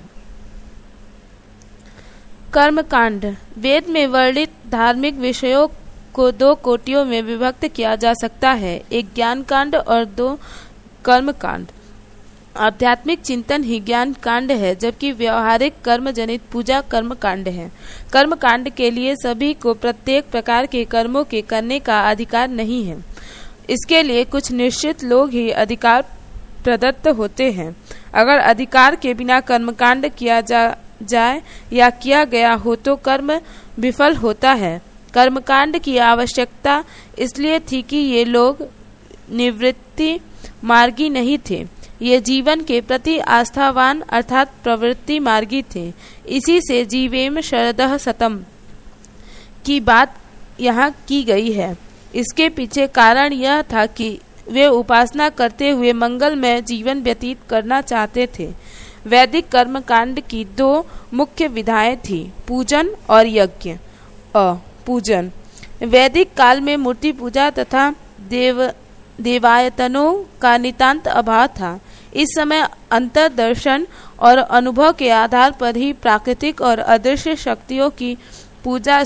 कर्मकांड। वेद में वर्णित धार्मिक विषयों को 2 कोटियों में विभक्त किया जा सकता है, एक ज्ञान कांड और 2 कर्म कांड। आध्यात्मिक चिंतन ही ज्ञान कांड है, जबकि व्यवहारिक कर्म जनित पूजा कर्म कांड है। कर्म कांड के लिए सभी को प्रत्येक प्रकार के कर्मों के करने का अधिकार नहीं है। इसके लिए कुछ निश्चित लोग ही अधिकार प्रदत्त होते हैं। अगर अधिकार के बिना कर्मकांड किया जाए या किया गया हो तो कर्म विफल होता है। कर्मकांड की आवश्यकता इसलिए थी कि ये लोग निवृत्ति मार्गी नहीं थे, ये जीवन के प्रति आस्थावान अर्थात प्रवृत्ति मार्गी थे। इसी से जीवेम शरदः सतम की बात यहाँ की गई है। इसके पीछे कारण यह था कि वे उपासना करते हुए मंगलमय जीवन व्यतीत करना चाहते थे। वैदिक कर्मकांड की 2 मुख्य विधाएं थी, पूजन और यज्ञ। पूजन। वैदिक काल में मूर्ति पूजा तथा देवायतनों का नितांत अभाव था। इस समय अंतर्दर्शन और अनुभव के आधार पर ही प्राकृतिक और अदृश्य शक्तियों की पूजा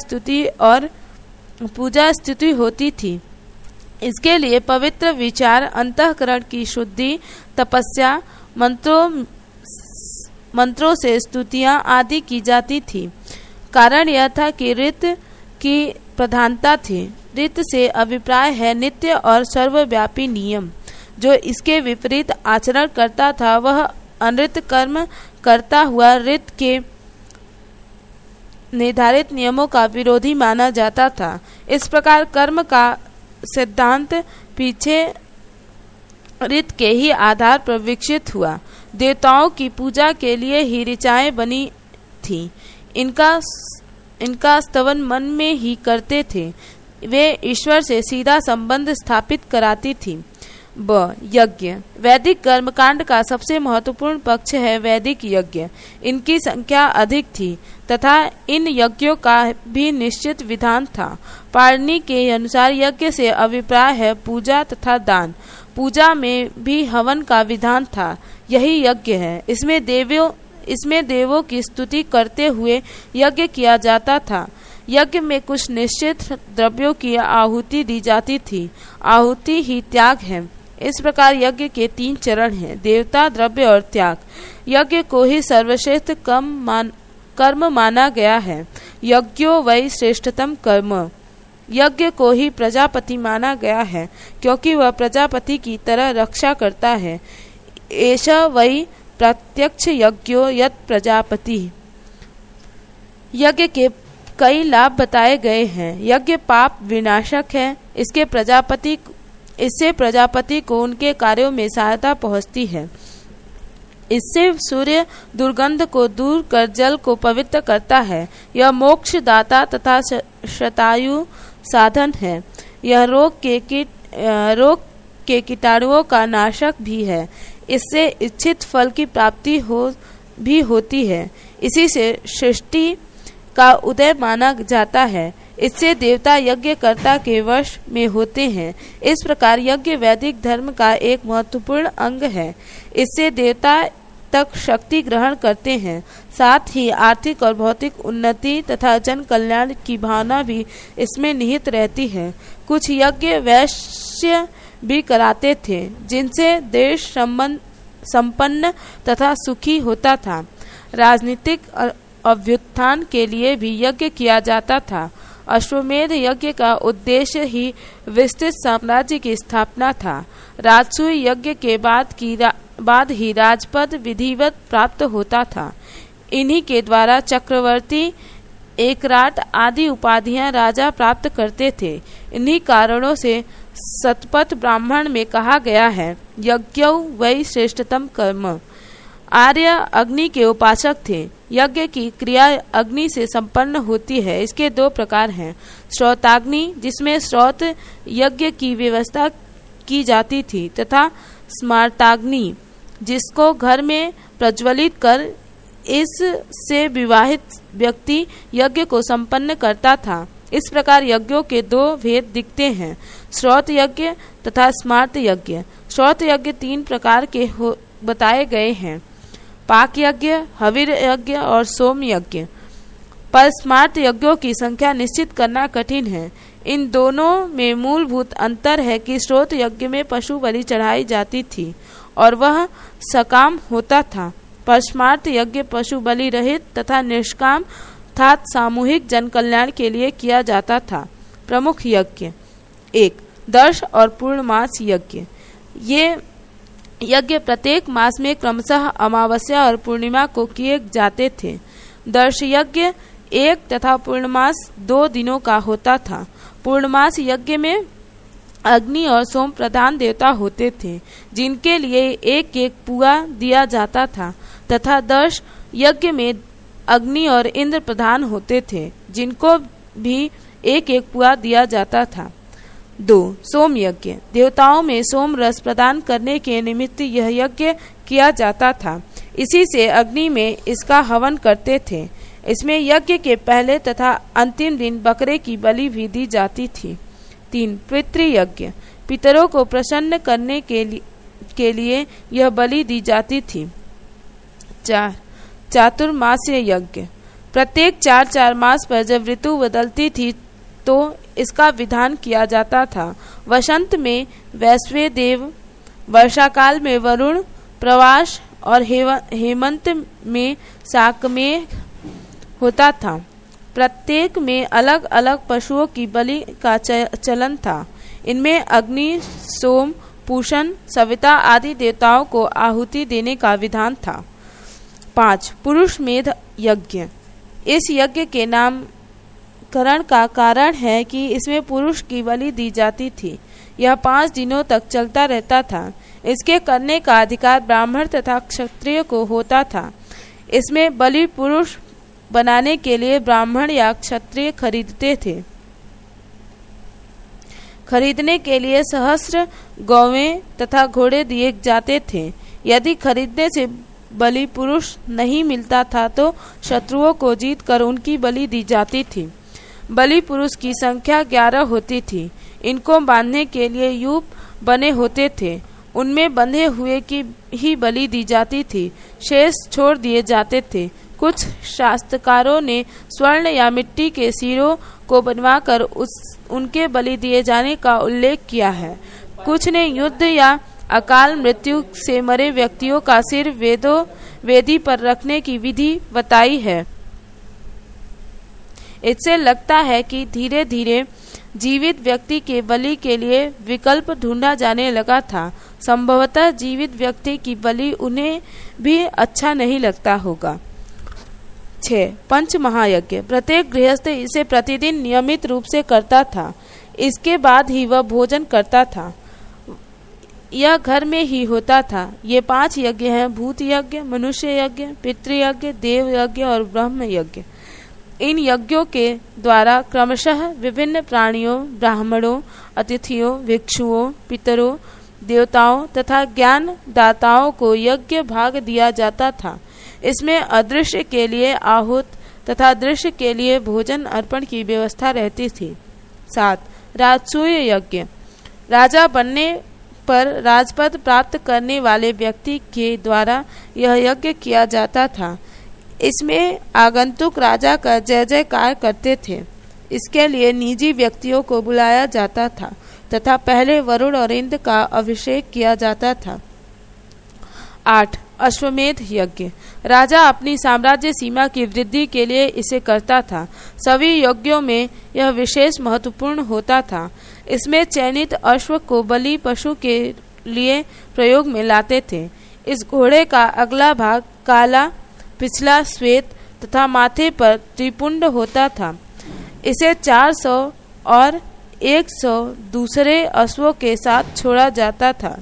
स्तुति होती थी। इसके लिए पवित्र विचार, अंतःकरण की शुद्धि, तपस्या, मंत्रों से स्तुतियां आदि की जाती थी। कारण यह था कि ऋत की प्रधानता थी। ऋत से अभिप्राय है नित्य और सर्वव्यापी नियम। जो इसके विपरीत आचरण करता था वह अनृत कर्म करता हुआ ऋत के निर्धारित नियमों का विरोधी माना जाता था। इस प्रकार कर्म का सिद्धांत पीछे ऋत के ही आधार पर विकसित हुआ। देवताओं की पूजा के लिए ही ऋचाएं बनी थी। इनका स्तवन मन में ही करते थे। वे ईश्वर से सीधा संबंध स्थापित कराती थी। यज्ञ। वैदिक कर्मकांड का सबसे महत्वपूर्ण पक्ष है वैदिक यज्ञ। इनकी संख्या अधिक थी तथा इन यज्ञों का भी निश्चित विधान था। पाणिनि के अनुसार यज्ञ से अभिप्राय है पूजा तथा दान। पूजा में भी हवन का विधान था, यही यज्ञ है। इसमें देवों की स्तुति करते हुए यज्ञ किया जाता था। यज्ञ में कुछ निश्चित द्रव्यों की आहुति दी जाती थी। आहुति ही त्याग है। इस प्रकार यज्ञ के 3 चरण हैं, देवता, द्रव्य और त्याग। यज्ञ को ही सर्वश्रेष्ठ कर्म माना गया है। यज्ञो वै श्रेष्ठतम कर्म। यज्ञ को ही प्रजापति माना गया है, क्योंकि वह प्रजापति की तरह रक्षा करता है। एषा वै प्रत्यक्ष यज्ञो यत् प्रजापति। यज्ञ के कई लाभ बताए गए हैं। यज्ञ पाप विनाशक है। इससे प्रजापति को उनके कार्यों में सहायता पहुंचती है। इससे सूर्य दुर्गंध को दूर कर जल को पवित्र करता है। यह मोक्ष दाता तथा शतायु साधन है। यह रोग के कीटाणुओं का नाशक भी है। इससे इच्छित फल की प्राप्ति भी होती है। इसी से सृष्टि का उदय माना जाता है। इससे देवता यज्ञकर्ता के वश में होते हैं। इस प्रकार यज्ञ वैदिक धर्म का एक महत्वपूर्ण अंग है। इससे देवता तक शक्ति ग्रहण करते हैं। साथ ही आर्थिक और भौतिक उन्नति तथा जन कल्याण की भावना भी इसमें निहित रहती है। कुछ यज्ञ वैश्य भी कराते थे, जिनसे देश संपन्न तथा सुखी होता था। राजनीतिक अभ्युत्थान के लिए भी यज्ञ किया जाता था। अश्वमेध यज्ञ का उद्देश्य ही विस्तृत साम्राज्य की स्थापना था। राजसूय यज्ञ के बाद ही राजपद विधिवत प्राप्त होता था। इन्हीं के द्वारा चक्रवर्ती, एकराट आदि उपाधियां राजा प्राप्त करते थे। इन्हीं कारणों से सतपथ ब्राह्मण में कहा गया है, यज्ञौ वै श्रेष्ठतम कर्म। आर्य अग्नि के उपासक थे। यज्ञ की क्रिया अग्नि से संपन्न होती है। इसके 2 प्रकार हैं, श्रौताग्नि जिसमें श्रौत यज्ञ की व्यवस्था की जाती थी, तथा स्मार्ताग्नि जिसको घर में प्रज्वलित कर इससे विवाहित व्यक्ति यज्ञ को संपन्न करता था। इस प्रकार यज्ञों के दो भेद दिखते हैं, श्रौत यज्ञ तथा स्मार्त यज्ञ। श्रौत यज्ञ 3 प्रकार के बताए गए हैं, पाक यज्ञ, हविर यज्ञ और सोम यज्ञ। पर स्मार्त यज्ञों की संख्या निश्चित करना कठिन है। इन दोनों में मूलभूत अंतर है कि श्रौत यज्ञ में पशु बलि चढ़ाई जाती थी और वह सकाम होता था, पर स्मार्त यज्ञ पशु बलि रहित तथा निष्काम था, सामूहिक जन कल्याण के लिए किया जाता था। प्रमुख यज्ञ 1. दर्श और पूर्णमास यज्ञ। ये यज्ञ प्रत्येक मास में क्रमशः अमावस्या और पूर्णिमा को किए जाते थे। दर्श यज्ञ 1 तथा पूर्णमास 2 दिनों का होता था। पूर्णमास यज्ञ में अग्नि और सोम प्रधान देवता होते थे, जिनके लिए एक एक पुआ दिया जाता था, तथा दर्श यज्ञ में अग्नि और इंद्र प्रधान होते थे, जिनको भी एक एक पुआ दिया जाता था। 2. सोम यज्ञ। देवताओं में सोम रस प्रदान करने के निमित्त यह यज्ञ किया जाता था। इसी से अग्नि में इसका हवन करते थे। इसमें यज्ञ के पहले तथा अंतिम दिन बकरे की बलि भी दी जाती थी। 3. पितृयज्ञ। पितरों को प्रसन्न करने के लिए यह बलि दी जाती थी। 4. चातुर्मास्य यज्ञ। प्रत्येक 4 मास पर जब ऋतु बदलती थी तो इसका विधान किया जाता था। वसंत में वैश्वे देव, वर्षाकाल में वरुण, प्रवास और हेमंत में शाकमेघ होता था। प्रत्येक में अलग अलग पशुओं की बलि का चलन था। इनमें अग्नि, सोम, पूषण, सविता आदि देवताओं को आहुति देने का विधान था। 5. पुरुष मेध यज्ञ। इस यज्ञ के नामकरण का कारण है कि इसमें पुरुष की बलि दी जाती थी। यह 5 दिनों तक चलता रहता था। इसके करने का अधिकार ब्राह्मण तथा क्षत्रिय को होता था। इसमें बलि पुरुष बनाने के लिए ब्राह्मण या क्षत्रिय खरीदते थे। खरीदने के लिए सहस्र गौवें तथा घोड़े दिए जाते थे। यदि खरीदने से बलि पुरुष नहीं मिलता था तो शत्रुओं को जीतकर उनकी बलि दी जाती थी। बलि पुरुष की संख्या 11 होती थी। इनको बांधने के लिए यूप बने होते थे। उनमें बंधे हुए की ही बलि दी जाती थी, शेष छोड़ दिए जाते थे। कुछ शास्त्रकारों ने स्वर्ण या मिट्टी के सिरों को बनवाकर उनके बलि दिए जाने का उल्लेख किया है। कुछ ने युद्ध या अकाल मृत्यु से मरे व्यक्तियों का सिर वेदी पर रखने की विधि बताई है। इससे लगता है कि धीरे धीरे जीवित व्यक्ति के बलि के लिए विकल्प ढूंढा जाने लगा था। संभवतः जीवित व्यक्ति की बलि उन्हें भी अच्छा नहीं लगता होगा। 6. पंच महायज्ञ। प्रत्येक गृहस्थ इसे प्रतिदिन नियमित रूप से करता था। इसके बाद ही वह भोजन करता था। यह घर में ही होता था। ये 5 यज्ञ हैं: भूत यज्ञ, मनुष्य यज्ञ, पितृयज्ञ, देव यज्ञ और ब्रह्म यज्ञ। इन यज्ञों के द्वारा क्रमशः विभिन्न प्राणियों, ब्राह्मणों, अतिथियों, भिक्षुओं, पितरों, देवताओं तथा ज्ञान दाताओं को यज्ञ भाग दिया जाता था। इसमें अदृश्य के लिए आहूत तथा दृश्य के लिए भोजन अर्पण की व्यवस्था रहती थी। 7. राजसूय यज्ञ। राजा बनने पर राजपद प्राप्त करने वाले व्यक्ति के द्वारा यह यज्ञ किया जाता था। इसमें आगंतुक राजा का जय जयकार करते थे। इसके लिए निजी व्यक्तियों को बुलाया जाता था तथा पहले वरुण और इंद्र का अभिषेक किया जाता था। 8. अश्वमेध यज्ञ। राजा अपनी साम्राज्य सीमा की वृद्धि के लिए इसे करता था। सभी यज्ञों में यह विशेष महत्वपूर्ण होता था। इसमें चयनित अश्व को बलि पशु के लिए प्रयोग में लाते थे। इस घोड़े का अगला भाग काला, पिछला श्वेत तथा माथे पर त्रिपुंड होता था। इसे 400 और 100 दूसरे अश्वों के साथ छोड़ा जाता था।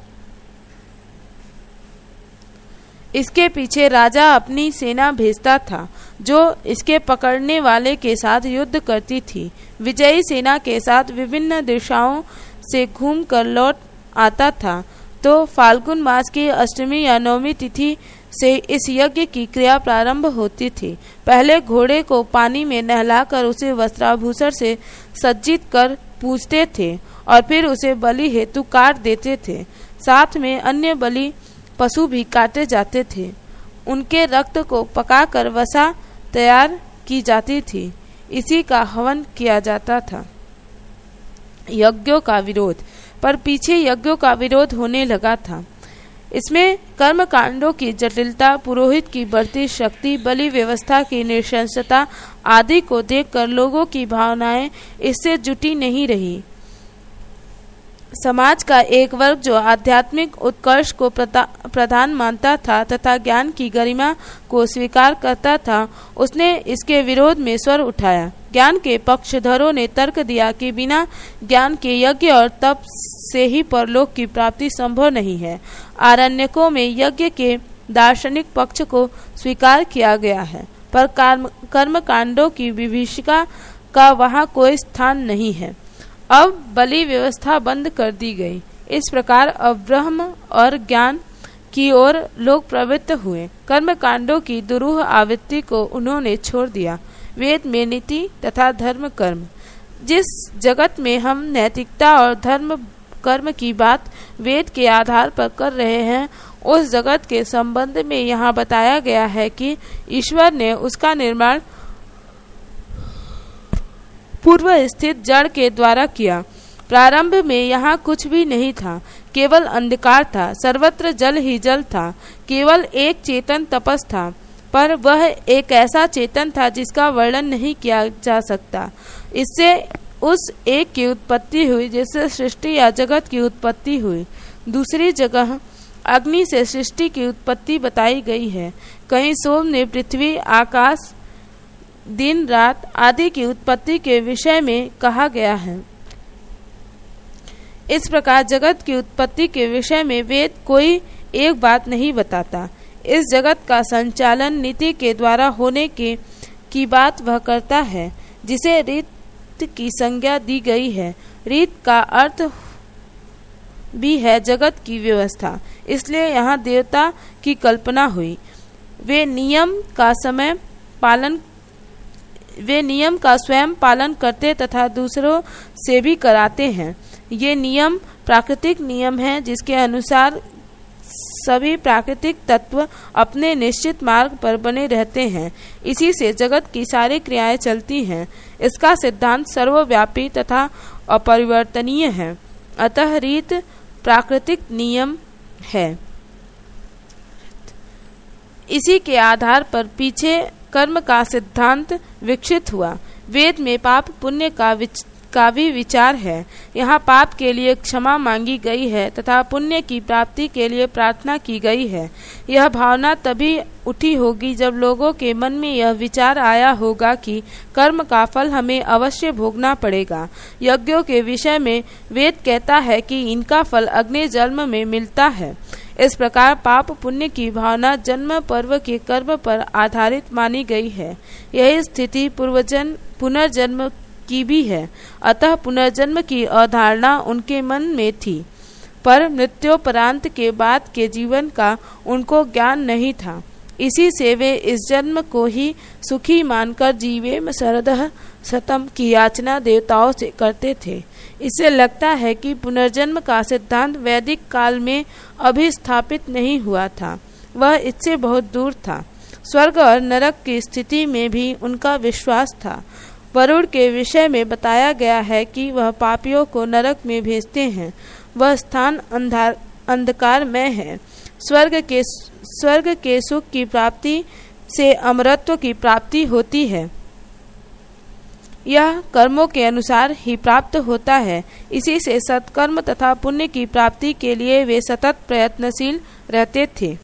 इसके पीछे राजा अपनी सेना भेजता था, जो इसके पकड़ने वाले के साथ युद्ध करती थी। विजयी सेना के साथ विभिन्न दिशाओं से घूमकर लौट आता था। तो फाल्गुन मास की अष्टमी या नवमी तिथि से इस यज्ञ की क्रिया प्रारंभ होती थी। पहले घोड़े को पानी में नहलाकर उसे वस्त्राभूषण से सज्जित कर पूजते थे और फिर उसे बलि हेतु काट देते थे। साथ में अन्य बलि पशु भी काटे जाते थे। उनके रक्त को पकाकर वसा तैयार की जाती थी। इसी का हवन किया जाता था। यज्ञों का विरोध पर पीछे यज्ञों का विरोध होने लगा था। इसमें कर्म कांडों की जटिलता, पुरोहित की बढ़ती शक्ति, बलि व्यवस्था की नृशंसता आदि को देखकर लोगों की भावनाएं इससे जुटी नहीं रही। समाज का एक वर्ग जो आध्यात्मिक उत्कर्ष को प्रधान मानता था तथा ज्ञान की गरिमा को स्वीकार करता था, उसने इसके विरोध में स्वर उठाया। ज्ञान के पक्षधरों ने तर्क दिया कि बिना ज्ञान के यज्ञ और तप से ही परलोक की प्राप्ति संभव नहीं है। आरण्यकों में यज्ञ के दार्शनिक पक्ष को स्वीकार किया गया है, पर कर्म कांडों की विभीषिका का वहाँ कोई स्थान नहीं है। अब बलि व्यवस्था बंद कर दी गई। इस प्रकार अब ब्रह्म और ज्ञान की ओर लोग प्रवृत्त हुए। कर्म कांडों की दुरूह आवृत्ति को उन्होंने छोड़ दिया। वेद में नीति तथा धर्म कर्म, जिस जगत में हम नैतिकता और धर्म कर्म की बात वेद के आधार पर कर रहे हैं, उस जगत के संबंध में यहाँ बताया गया है कि ईश्वर ने उसका निर्माण पूर्व स्थित जड़ के द्वारा किया। प्रारंभ में यहाँ कुछ भी नहीं था, केवल अंधकार था। सर्वत्र जल ही जल था। केवल एक चेतन तपस था, पर वह एक ऐसा चेतन था जिसका वर्णन नहीं किया जा सकता। इससे उस एक की उत्पत्ति हुई जिससे सृष्टि या जगत की उत्पत्ति हुई। दूसरी जगह अग्नि से सृष्टि की उत्पत्ति बताई गई है। कहीं सोम ने पृथ्वी, आकाश, दिन, रात आदि की उत्पत्ति के विषय में कहा गया है। इस प्रकार जगत की उत्पत्ति के विषय में वेद कोई एक बात नहीं बताता। इस जगत का संचालन नीति के द्वारा होने की बात वह करता है, जिसे रीत की संज्ञा दी गई है। रीत का अर्थ भी है जगत की व्यवस्था, इसलिए यहाँ देवता की कल्पना हुई। वे नियम का स्वयं पालन करते तथा दूसरों से भी कराते हैं। ये नियम प्राकृतिक नियम हैं, जिसके अनुसार सभी प्राकृतिक तत्व अपने निश्चित मार्ग पर बने रहते हैं। इसी से जगत की सारी क्रियाएं चलती हैं। इसका सिद्धांत सर्वव्यापी तथा अपरिवर्तनीय है। अतः रीत प्राकृतिक नियम है। इसी के आधार पर पीछे कर्म का सिद्धांत विकसित हुआ। वेद में पाप पुण्य का भी विचार है। यहाँ पाप के लिए क्षमा मांगी गई है तथा पुण्य की प्राप्ति के लिए प्रार्थना की गई है। यह भावना तभी उठी होगी जब लोगों के मन में यह विचार आया होगा कि कर्म का फल हमें अवश्य भोगना पड़ेगा। यज्ञों के विषय में वेद कहता है कि इनका फल अग्नि जन्म में मिलता है। इस प्रकार पाप पुण्य की भावना जन्म पर्व के कर्म पर आधारित मानी गई है। यही स्थिति पुनर्जन्म की भी है। अतः पुनर्जन्म की अवधारणा उनके मन में थी, पर मृत्योपरांत के बाद के जीवन का उनको ज्ञान नहीं था। इसी से वे इस जन्म को ही सुखी मानकर जीवेम शरदः शतम की याचना देवताओं से करते थे। इससे लगता है कि पुनर्जन्म का सिद्धांत वैदिक काल में अभी स्थापित नहीं हुआ था, वह इससे बहुत दूर था। स्वर्ग और नरक की स्थिति में भी उनका विश्वास था। वरुण के विषय में बताया गया है कि वह पापियों को नरक में भेजते हैं। वह स्थान अंधकारमय है। स्वर्ग के सुख की प्राप्ति से अमरत्व की प्राप्ति होती है। यह कर्मों के अनुसार ही प्राप्त होता है। इसी से सत्कर्म तथा पुण्य की प्राप्ति के लिए वे सतत प्रयत्नशील रहते थे।